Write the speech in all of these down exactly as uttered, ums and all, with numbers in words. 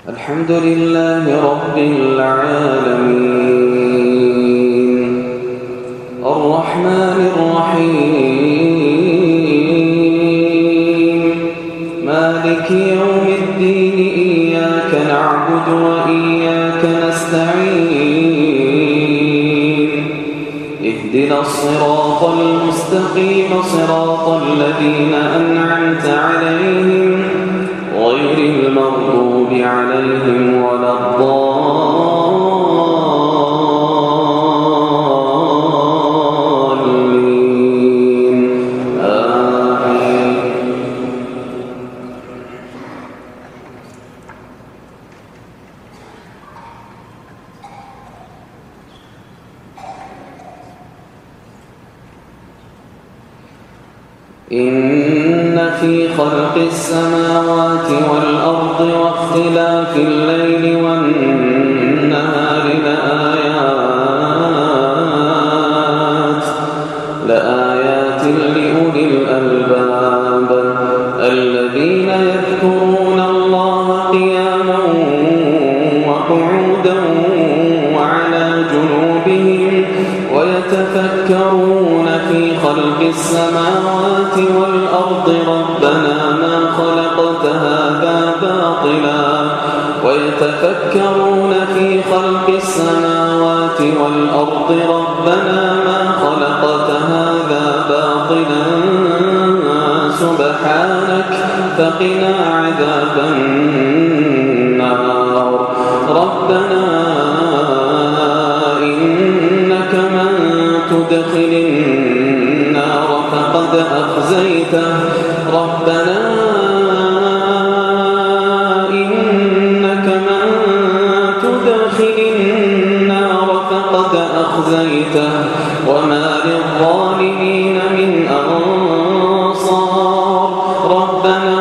الحمد لله رب العالمين الرحمن الرحيم مالك يوم الدين إياك نعبد وإياك نستعين اهدنا الصراط المستقيم صراط الذين أنعمت عليهم غير المغضوب عليهم ولا الضالين آمين. إن في خلق السماوات والأرض واختلاف الليل والنهار لآيات لآيات لأولي الألباب الذين يذكرون الله قياما وقعودا وعلى جنوبهم ويتفكرون في خلق السماوات والأرض ربنا ما خلقت هذا باطلا ويتفكرون في خلق السماوات والأرض ربنا ما خلقت هذا باطلا سبحانك فقنا عذاب النار ربنا إنك من تدخل النار فقد أخزيته ربنا إنك من تدخل النار فقد أخزيته وما للظالمين من أنصار ربنا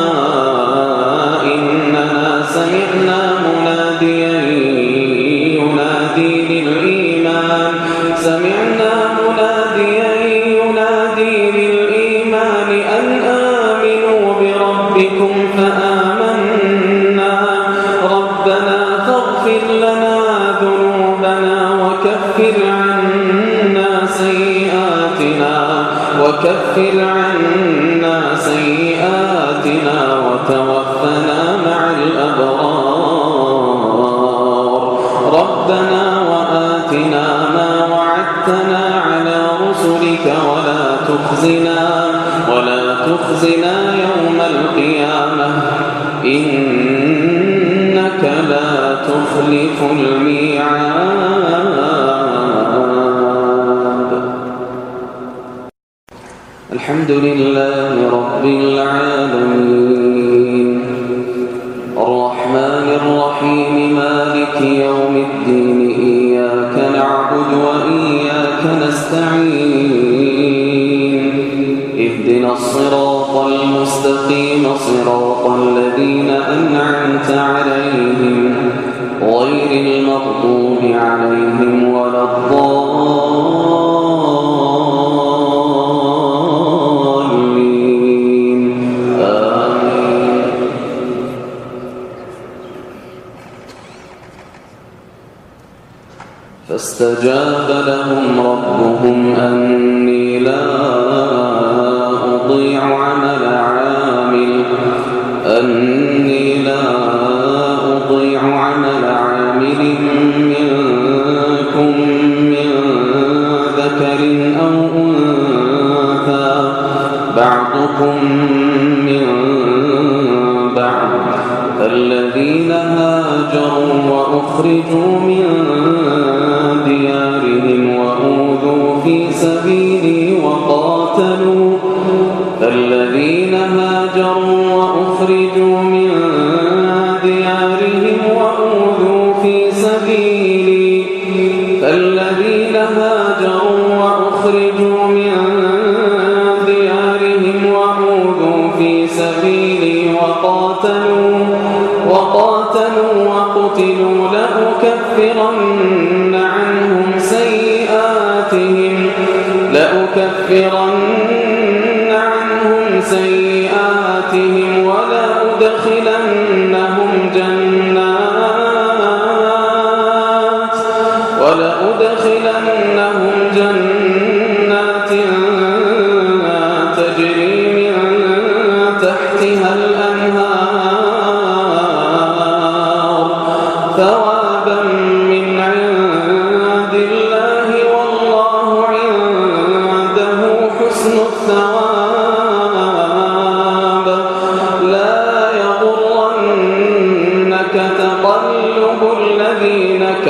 إننا سمعنا مناديا ينادي للإيمان سمعنا مناديا ينادي للإيمان أن آمنوا بربكم فآمنا ربنا فاغفر لنا ذنوبنا وكفر عنا سيئاتنا وكفر عنا سيئاتنا وتوفنا مع الأبرار ربنا وآتنا ما وعدتنا على رسلك ولا تخزنا ولا تخزنا يوم القيامة إنك لا تخلف الميعاد. الحمد لله رب العالمين الرحمن الرحيم مالك يوم الدين إياك نعبد وإياك نستعين اهدنا الصراط المستقيم صراط الذين أنعمت عليهم غير المغضوب عليهم ولا الضالين آمين. فاستجاب لهم ربهم أني لا أضيع عمل عامل أني لا أضيع عمل عامل منكم من ذكر أو أنثى بعضكم من بعض فالذين هاجروا وأخرجوا من ديارهم وأوذوا في سبيلي وقاتلوا فالذين هاجروا وأخرجوا من ديارهم وأوذوا في سبيلي فالذين هاجروا وأخرجوا من ديارهم وأوذوا في سبيلي وقاتلوا وقاتلوا وقتلوا لأكفرن عنهم سيئاتهم لأكفرن عنهم سيئاتهم ولأدخلنهم جنات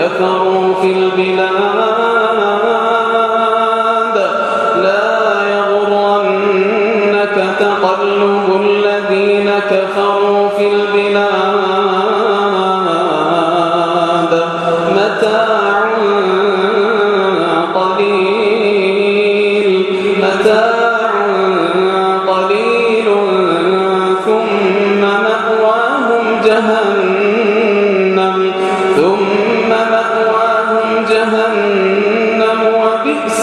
كفروا في البلاد لا يغرنك تقلب الذين كفروا في البلاد متاع قليل متاع قليل ثم مأواهم جهنم ثم مأواهم جهنم وبئس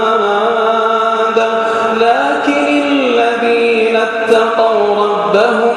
المهاد لكن الذين اتقوا ربهم